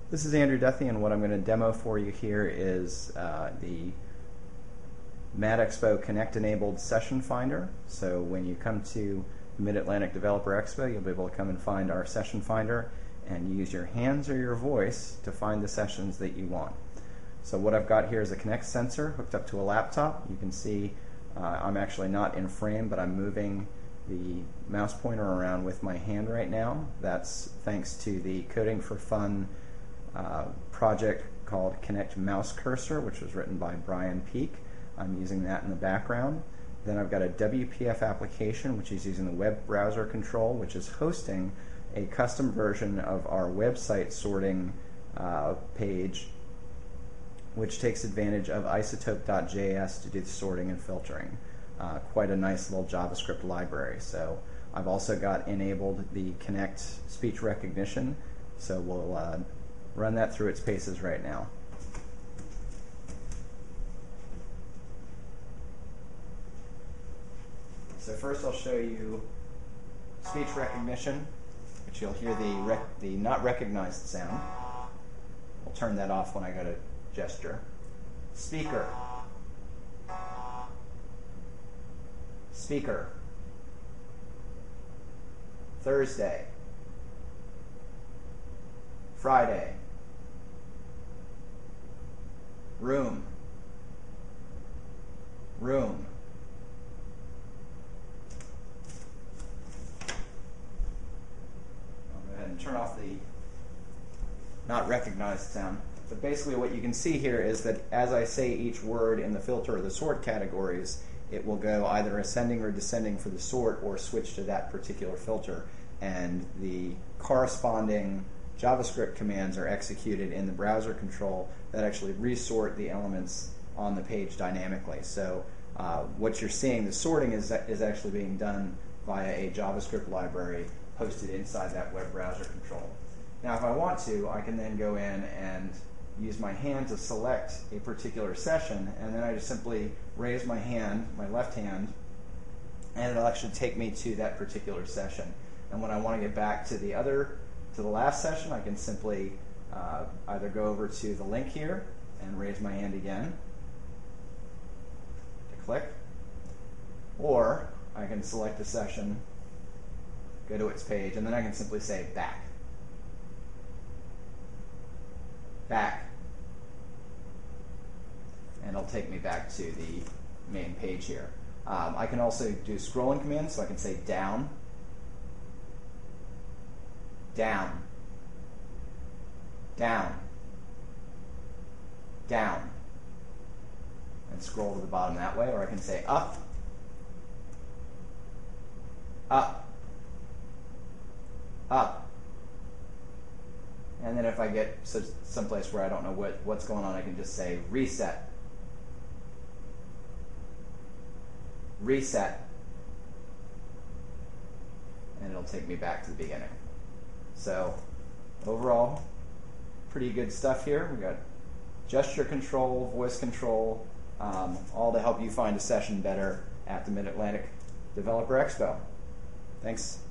This is Andrew Duthie, and what I'm going to demo for you here is the MAD-Expo Connect-enabled session finder. So when you come to Mid-Atlantic Developer Expo, you'll be able to come and find our session finder and use your hands or your voice to find the sessions that you want. So what I've got here is a Kinect sensor hooked up to a laptop. You can see I'm actually not in frame, but I'm moving the mouse pointer around with my hand right now. That's thanks to the Coding for Fun project called Kinect Mouse Cursor, which was written by Brian Peak. I'm using that in the background. Then I've got a WPF application, which is using the web browser control, which is hosting a custom version of our website sorting page, which takes advantage of isotope.js to do the sorting and filtering. Quite a nice little JavaScript library. So I've also got enabled the Kinect speech recognition, so we'll run that through its paces right now. So first I'll show you speech recognition, which you'll hear the not recognized sound. We'll turn that off when I go to gesture. Speaker. Speaker. Thursday. Friday. Room. Room. I'll go ahead and turn off the not recognized sound. But basically what you can see here is that as I say each word in the filter or the sort categories, it will go either ascending or descending for the sort or switch to that particular filter. And the corresponding JavaScript commands are executed in the browser control that actually resort the elements on the page dynamically. So what you're seeing, the sorting is actually being done via a JavaScript library hosted inside that web browser control. Now if I want to, I can then go in and use my hand to select a particular session, and then I just simply raise my hand, my left hand, and it'll actually take me to that particular session. And when I want to get back to the last session, I can simply either go over to the link here and raise my hand again to click, or I can select a session, go to its page, and then I can simply say back. Back. And it'll take me back to the main page here. I can also do scrolling commands, so I can say down, down, down, down, and scroll to the bottom that way, or I can say up, up, up. And then if I get someplace where I don't know what's going on, I can just say reset, reset, and it'll take me back to the beginning. So overall, pretty good stuff here. We've got gesture control, voice control, all to help you find a session better at the Mid-Atlantic Developer Expo. Thanks.